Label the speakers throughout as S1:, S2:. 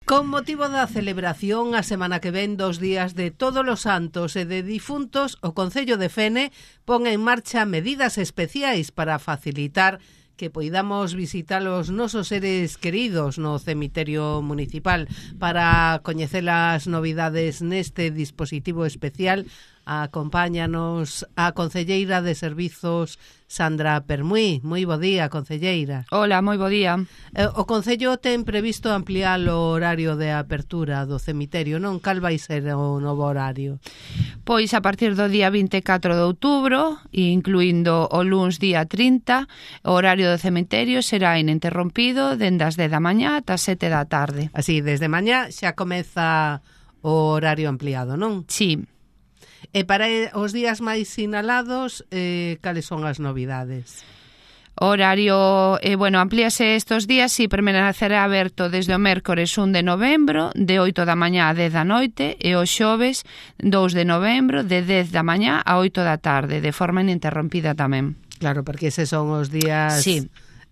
S1: Con motivo da celebración a semana que ven dos días de Todos os Santos e de Difuntos, o Concello de Fene pon en marcha medidas especiais para facilitar que poidamos visitar os nosos seres queridos no cemiterio municipal. Para coñecer as novidades neste dispositivo especial, acompáñanos a concelleira de Servizos, Sandra Permuy. Moi bo día, concelleira.
S2: Hola, moi bo día.
S1: O Concello ten previsto ampliar o horario de apertura do cemiterio, non? Cal vai ser o novo horario?
S2: Pois a partir do día 24 de outubro, incluindo o luns día 30, o horario do cemiterio será ininterrompido dende as 10 da mañá ata as 7 da tarde.
S1: Así, desde mañá xa comeza o horario ampliado, non?
S2: Sí.
S1: E para os días máis sinalados, cales son as novidades?
S2: O horario, amplíase estes días e permanecerá aberto desde o mércores 1 de novembro de 8 da mañá a 10 da noite e o xoves 2 de novembro de 10 da mañá a 8 da tarde, de forma ininterrompida tamén.
S1: Claro, porque eses son os días...
S2: Sí.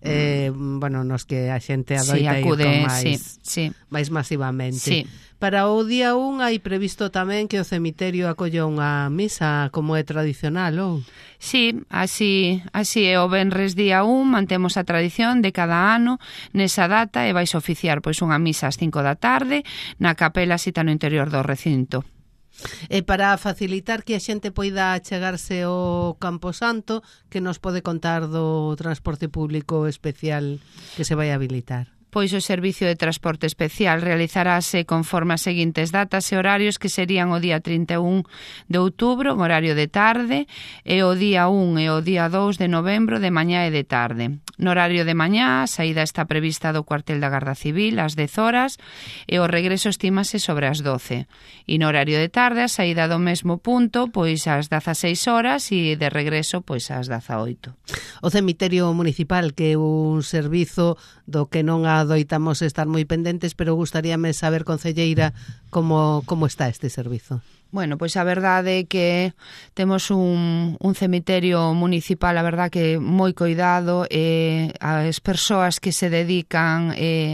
S1: Nos que a xente adoita
S2: acude,
S1: ir con máis masivamente.
S2: Sí.
S1: Para o día 1 hai previsto tamén que o cemiterio acolla unha misa como é tradicional, ou?
S2: Sí, así é. O venres día 1 mantemos a tradición de cada ano nesa data e vais oficiar pois unha misa ás 5 da tarde na capela sita no interior do recinto.
S1: E para facilitar que a xente poida achegarse ao Camposanto, que nos pode contar do transporte público especial que se vai habilitar?
S2: Pois o servicio de transporte especial realizarase conforme as seguintes datas e horarios, que serían o día 31 de outubro, en horario de tarde, e o día 1 e o día 2 de novembro, de mañá e de tarde. No horario de mañá, a saída está prevista do cuartel da Garda Civil ás 10 horas e o regreso estímase sobre as 12. E no horario de tarde, a saída do mesmo punto, pois ás 16 horas e de regreso, pois ás 18.
S1: O cemiterio municipal, que é un servizo do que non adoitamos estar moi pendentes, pero gustaríame saber, concelleira, como está este servizo.
S2: Bueno, pois a verdade é que temos un cemiterio municipal, a verdade que moi cuidado, as persoas que se dedican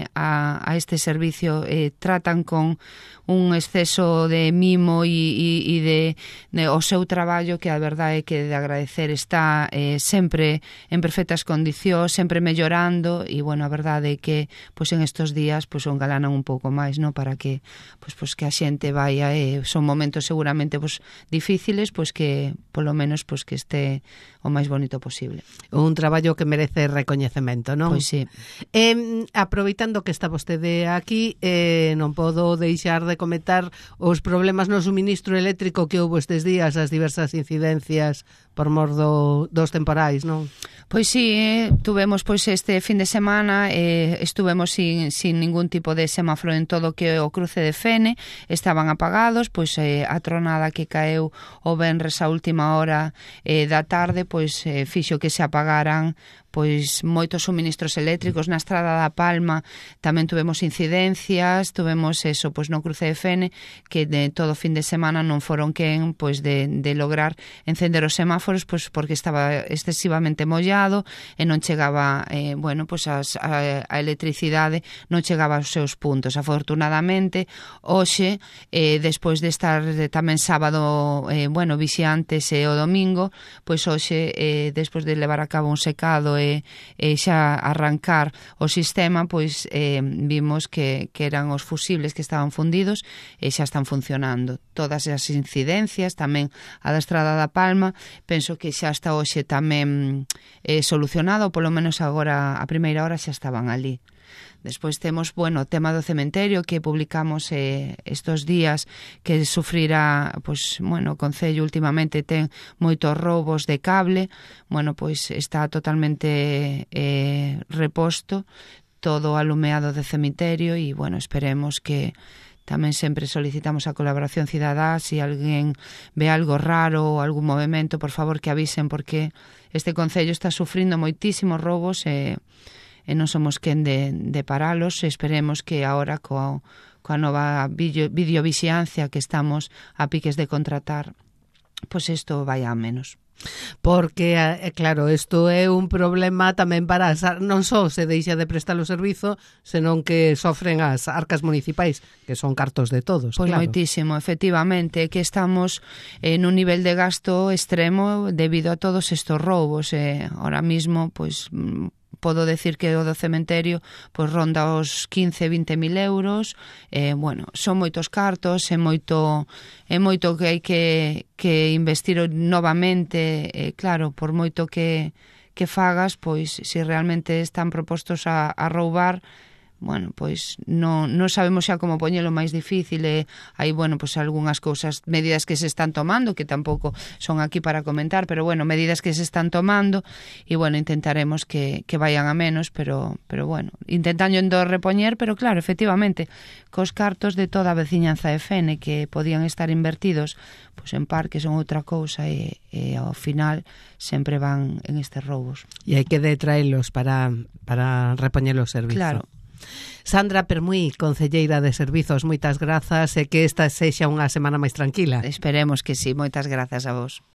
S2: a este servicio tratan con un exceso de mimo e de o seu traballo, que a verdade é que de agradecer, está sempre en perfectas condicións, sempre mellorando, e bueno, a verdade é que pois en estes días pois o engalanan un pouco máis, no, para que pois que a xente vaya, son momentos seguramente pois difíciles, pois que polo menos pois que este o máis bonito posible.
S1: Un traballo que merece recoñecemento, non?
S2: Pois sí.
S1: Aproveitando que está vostede aquí, non podo deixar de comentar os problemas no suministro eléctrico que houve estes días, as diversas incidencias por mor dos temporais, non?
S2: Pois sí, tuvemos pois este fin de semana, estuvemos sin ningún tipo de semáforo en todo que o cruce de Fene, estaban apagados, pois a tronada que caeu o venres a última hora da tarde, pois fixo que se apagaran pois moitos suministros eléctricos. Na Estrada da Palma tamén tuvemos incidencias, tuvemos eso, pois no cruce de Fene, que de todo fin de semana non foron quen pois de lograr encender os semáforos, pois porque estaba excesivamente mollado e non chegaba, pois a electricidade non chegaba aos seus puntos. Afortunadamente, hoxe, despois de estar tamén sábado, vixiantes e o domingo, pois hoxe, despois de levar a cabo un secado e xa arrancar o sistema, pois vimos que eran os fusibles que estaban fundidos e xa están funcionando. Todas as incidencias, tamén a da Estrada da Palma, penso que xa está hoxe tamén solucionado, polo menos agora a primeira hora xa estaban ali. Despois temos, o tema do cementerio, que publicamos estes días, que sufrirá, o Concello últimamente ten moitos roubos de cable, pois está totalmente reposto todo o alumeado de cemiterio e, esperemos que tamén sempre solicitamos a colaboración cidadá. Se alguén ve algo raro ou algún movimento, por favor que avisen, porque este Concello está sufrindo moitísimos roubos e non somos quen de paralos. Esperemos que agora coa nova videovixiancia que estamos a piques de contratar, pois isto vai a menos.
S1: Porque, claro, isto é un problema tamén para non só se deixa de prestar o servizo, senón que sofren as arcas municipais, que son cartos de todos.
S2: Pois
S1: claro.
S2: moitísimo, efectivamente, que estamos nun nivel de gasto extremo debido a todos estos roubos. Ahora mismo, pois podo decir que o do cementerio pois ronda os 15-20 mil euros. Bueno, son moitos cartos, é moito que hai que investir novamente. Claro, por moito que fagas, pois se realmente están propostos a roubar, bueno, pois non sabemos xa como poñelo máis difícil. Hai, bueno, pois algunhas cousas, medidas que se están tomando, que tampouco son aquí para comentar, pero bueno, medidas que se están tomando, e bueno, intentaremos que vayan a menos, pero bueno, intentando repoñer, pero claro, efectivamente, cos cartos de toda a veciñanza de Fene que podían estar invertidos pois en parques ou outra cousa, e ao final sempre van en estes roubos.
S1: E hai que detraelos para repoñer o servizo.
S2: Claro.
S1: Sandra Permuy, concelleira de Servizos, moitas grazas e que esta sexa unha semana máis tranquila.
S2: Esperemos que sí, moitas grazas a vos.